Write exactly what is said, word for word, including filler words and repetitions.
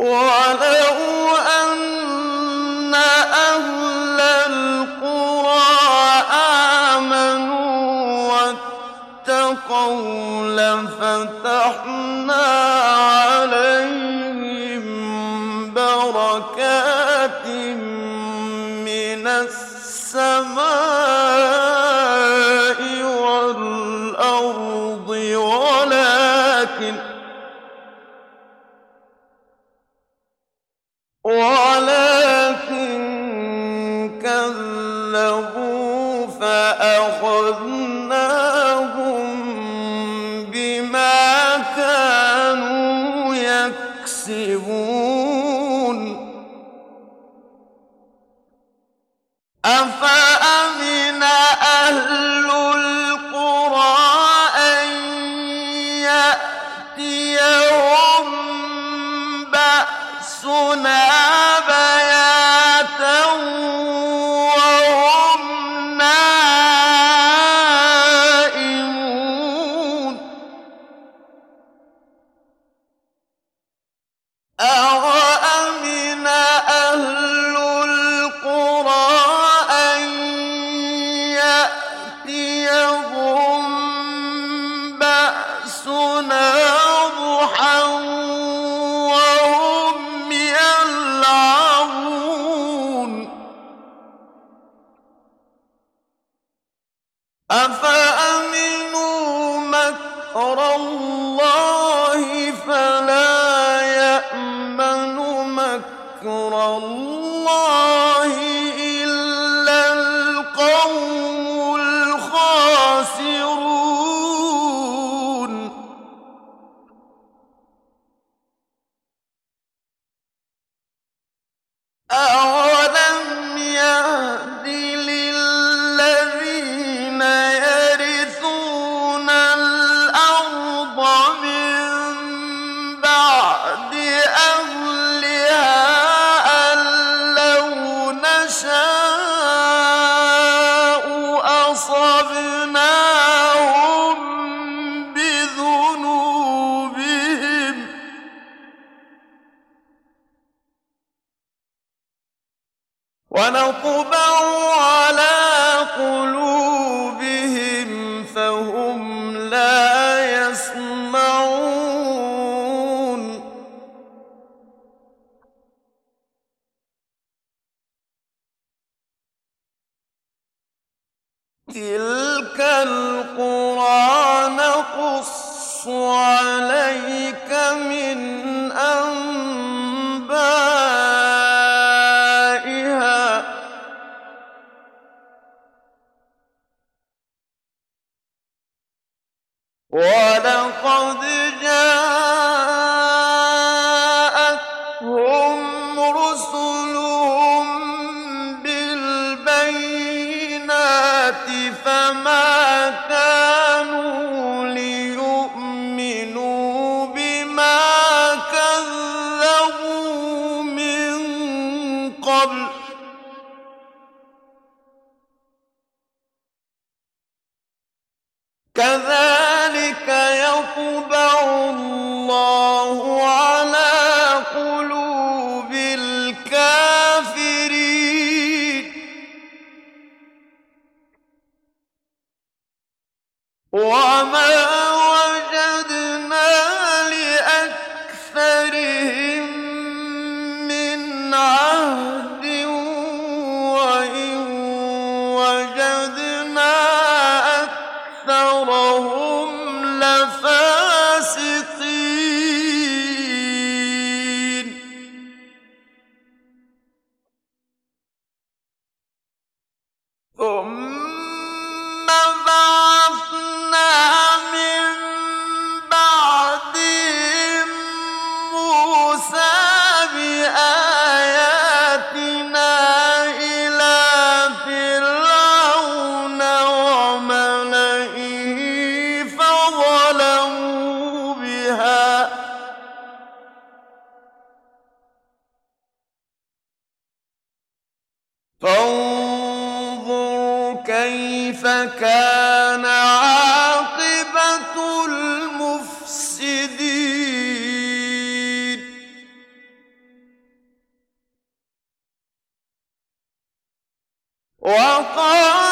وَلَوْ أَنَّ أَهْلَ الْقُرَىٰ آمَنُوا وَاتَّقَوْا لَفَتَحْنَا عَلَيْهِم بَرَكَاتٍ مِّنَ السَّمَاءِ وَالْأَرْضِ وَلَٰكِن وَلَٰكِن كَذَّبُوا فَأَخَذْنَاهُم بِمَا كَانُوا يَكْسِبُونَ أَفَأَمِنَ أَهْلُ الْقُرَىٰ أَن يَأْتِيَهُم بَأْسُنَا بَيَاتًا وَهُمْ نَائِمُونَ أَوَأَمِنَ أَهْلُ الْقُرَىٰ أَن يَأْتِيَهُم بَأْسُنَا ضُحًى وَهُمْ يَلْعَبُونَ أَفَأَمِنُوا مَكْرَ اللَّهِ فَلَا يَأْمَنُ مَكْرَ اللَّهِ إِلَّا الْقَوْمُ الْخَاسِرُونَ أَوَلَمْ يَهْدِ لِلَّذِينَ يَرِثُونَ الْأَرْضَ مِن بَعْدِ أَهْلِهَا أَن لَّوْ نَشَاءُ أَصَبْنَاهُم بِذُنُوبِهِمْ وَنَطْبَعُ عَلَىٰ قُلُوبِهِمْ فَهُمْ لَا يَسْمَعُونَ تِلْكَ الْقُرَىٰ نَقُصُّ عَلَيْكَ مِنْ أَنبَائِهَا ۚ وَلَقَدْ جَاءَتْهُمْ رُسُلُهُم بِالْبَيِّنَاتِ فَمَا كَانُوا لِيُؤْمِنُوا بِمَا كَذَّبُوا مِن قَبْلُ ۚ كَذَٰلِكَ يَطْبَعُ اللَّهُ عَلَىٰ قُلُوبِ الْكَافِرِينَ وَمَا وَجَدْنَا لِأَكْثَرِهِم مِّنْ عَهْدٍ وَإِن وَجَدْنَا أَكْثَرَهُمْ لَفَاسِقِينَ ثُمَّ بَعَثْنَا مِن بَعْدِهِم مُّوسَىٰ بِآيَاتِنَا إِلَىٰ فِرْعَوْنَ وَمَلَئِهِ فَظَلَمُوا بِهَا ۖ فانظُرْ كَيْفَ كَانَ عَاقِبَةُ الْمُفْسِدِينَ وقال